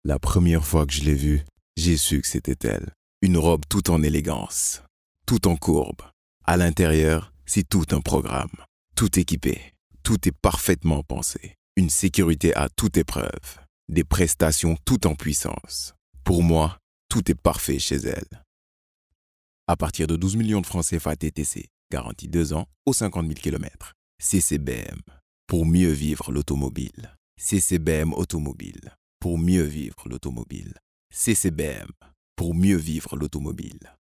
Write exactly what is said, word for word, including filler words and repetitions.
La première fois que je l'ai vue, j'ai su que c'était elle. Une robe tout en élégance, tout en courbe. À l'intérieur, c'est tout un programme. Tout équipé, tout est parfaitement pensé. Une sécurité à toute épreuve. Des prestations tout en puissance. Pour moi, tout est parfait chez elle. À partir de douze millions de francs C F A T T C, garantie deux ans ou cinquante mille kilomètres. C C B M, pour mieux vivre l'automobile. C C B M Automobile, pour mieux vivre l'automobile. C C B M, pour mieux vivre l'automobile.